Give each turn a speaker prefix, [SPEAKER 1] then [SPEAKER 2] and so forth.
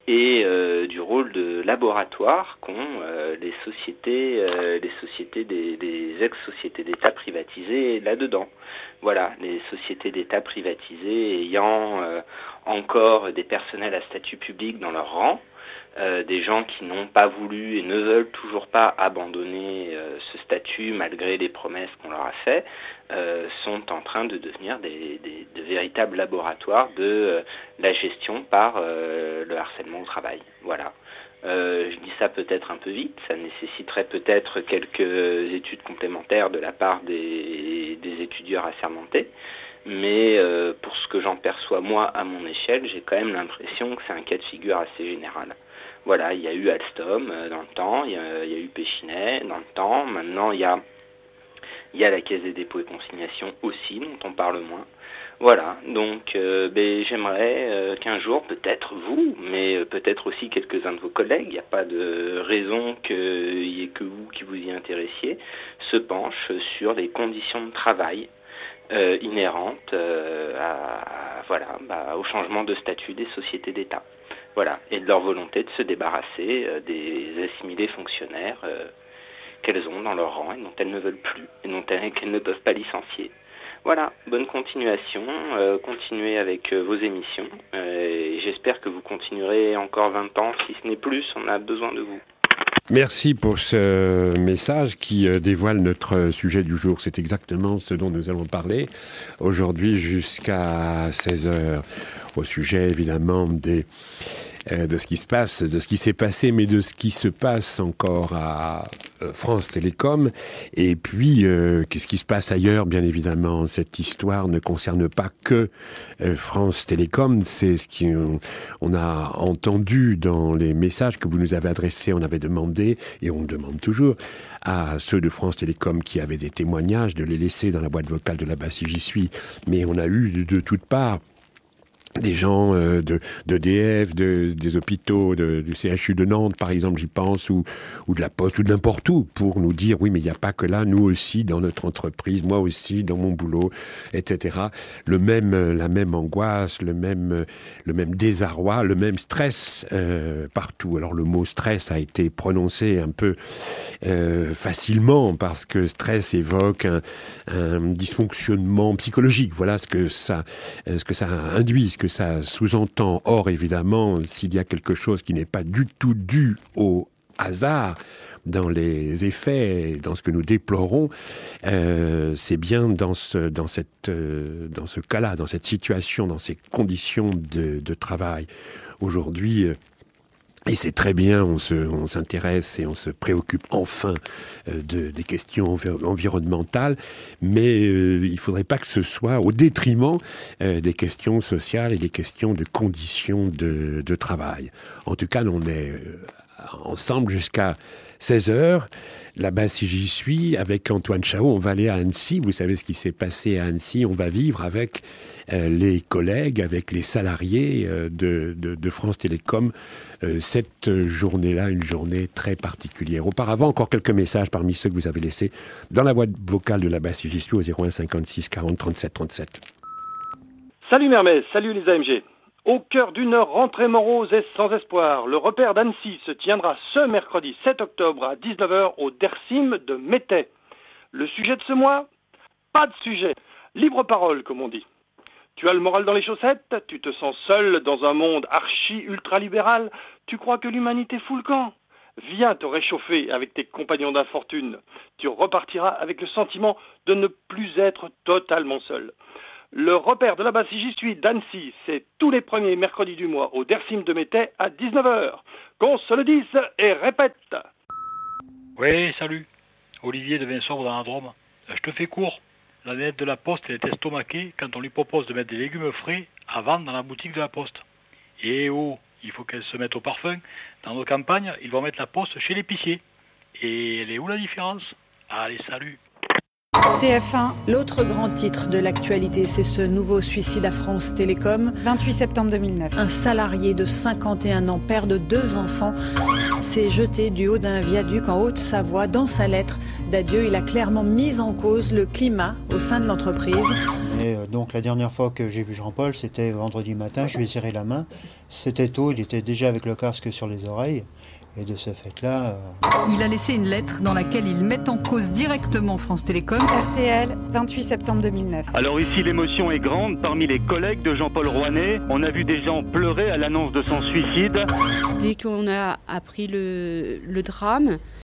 [SPEAKER 1] et du rôle de laboratoire qu'ont les sociétés des ex-sociétés d'État privatisées là-dedans. Voilà, les sociétés d'État privatisées ayant encore des personnels à statut public dans leur rang, des gens qui n'ont pas voulu et ne veulent toujours pas abandonner ce statut malgré les promesses qu'on leur a faites, sont en train de devenir de véritables laboratoires de la gestion par le harcèlement au travail. Voilà. Je dis ça peut-être un peu vite, ça nécessiterait peut-être quelques études complémentaires de la part des étudiants assermentés, mais pour ce que j'en perçois moi à mon échelle, j'ai quand même l'impression que c'est un cas de figure assez général. Voilà, il y a eu Alstom dans le temps, il y a eu Péchinet dans le temps, maintenant il y a la Caisse des dépôts et consignations aussi, dont on parle moins. Voilà, donc j'aimerais qu'un jour, peut-être vous, mais peut-être aussi quelques-uns de vos collègues, il n'y a pas de raison qu'il n'y ait que vous qui vous y intéressiez, se penchent sur les conditions de travail inhérentes au changement de statut des sociétés d'État. Voilà, et de leur volonté de se débarrasser des assimilés fonctionnaires qu'elles ont dans leur rang et dont elles ne veulent plus, et qu'elles ne peuvent pas licencier. Voilà, bonne continuation, continuez avec vos émissions, et j'espère que vous continuerez encore 20 ans, si ce n'est plus, on a besoin de vous.
[SPEAKER 2] Merci pour ce message qui dévoile notre sujet du jour. C'est exactement ce dont nous allons parler aujourd'hui jusqu'à 16h, au sujet évidemment de ce qui se passe, de ce qui s'est passé, mais de ce qui se passe encore à France Télécom. Et puis, qu'est-ce qui se passe ailleurs, bien évidemment. Cette histoire ne concerne pas que France Télécom. C'est ce qu'on a entendu dans les messages que vous nous avez adressés. On avait demandé, et on demande toujours, à ceux de France Télécom qui avaient des témoignages, de les laisser dans la boîte vocale de là-bas si j'y suis. Mais on a eu de toutes parts des gens d'EDF, des hôpitaux, du CHU de Nantes, par exemple, j'y pense, ou de la Poste, ou de n'importe où, pour nous dire, oui, mais il n'y a pas que là, nous aussi, dans notre entreprise, moi aussi, dans mon boulot, etc. La même angoisse, le même désarroi, le même stress partout. Alors, le mot stress a été prononcé un peu facilement, parce que stress évoque un dysfonctionnement psychologique. Voilà ce que ça induit, ce que ça sous-entend. Or, évidemment, s'il y a quelque chose qui n'est pas du tout dû au hasard dans les effets, dans ce que nous déplorons, c'est bien dans ce cas-là, dans cette situation, dans ces conditions de travail. Aujourd'hui, et c'est très bien, on s'intéresse et on se préoccupe enfin des questions environnementales, mais il ne faudrait pas que ce soit au détriment des questions sociales et des questions de conditions de travail. En tout cas, on est ensemble jusqu'à 16h. Là-bas, si j'y suis, avec Antoine Chao, on va aller à Annecy. Vous savez ce qui s'est passé à Annecy. On va vivre avec les collègues, avec les salariés de France Télécom, cette journée-là, une journée très particulière. Auparavant, encore quelques messages parmi ceux que vous avez laissés dans la boîte vocale de là-bas, si j'y suis, au 01 56 40 37 37.
[SPEAKER 3] Salut Mermez, salut les AMG. Au cœur d'une rentrée morose et sans espoir, le repère d'Annecy se tiendra ce mercredi 7 octobre à 19h au Dersim de Métais. Le sujet de ce mois ? Pas de sujet. Libre parole, comme on dit. Tu as le moral dans les chaussettes ? Tu te sens seul dans un monde archi-ultralibéral ? Tu crois que l'humanité fout le camp ? Viens te réchauffer avec tes compagnons d'infortune. Tu repartiras avec le sentiment de ne plus être totalement seul. Le repère de là-bas si j'y suis d'Annecy, c'est tous les premiers mercredis du mois au Dersim de Métais à 19h. Qu'on se le dise et répète.
[SPEAKER 4] Oui, salut. Olivier de Vinsobre dans la Drôme. Je te fais court. La nette de la Poste, elle est estomaquée quand on lui propose de mettre des légumes frais à vendre dans la boutique de la Poste. Et il faut qu'elle se mette au parfum. Dans nos campagnes, ils vont mettre la Poste chez l'épicier. Et elle est où la différence ? Allez, salut.
[SPEAKER 5] TF1, l'autre grand titre de l'actualité, c'est ce nouveau suicide à France Télécom.
[SPEAKER 6] 28 septembre 2009.
[SPEAKER 5] Un salarié de 51 ans, père de 2 enfants, s'est jeté du haut d'un viaduc en Haute-Savoie. Dans sa lettre, d'adieu, il a clairement mis en cause le climat au sein de l'entreprise.
[SPEAKER 6] Et donc la dernière fois que j'ai vu Jean-Paul, c'était vendredi matin, je lui ai serré la main. C'était tôt, il était déjà avec le casque sur les oreilles. Et de ce fait-là...
[SPEAKER 7] Il a laissé une lettre dans laquelle il met en cause directement France Télécom.
[SPEAKER 8] RTL, 28 septembre 2009.
[SPEAKER 9] Alors ici, l'émotion est grande. Parmi les collègues de Jean-Paul Rouanet, on a vu des gens pleurer à l'annonce de son suicide.
[SPEAKER 8] Dès qu'on a appris le drame,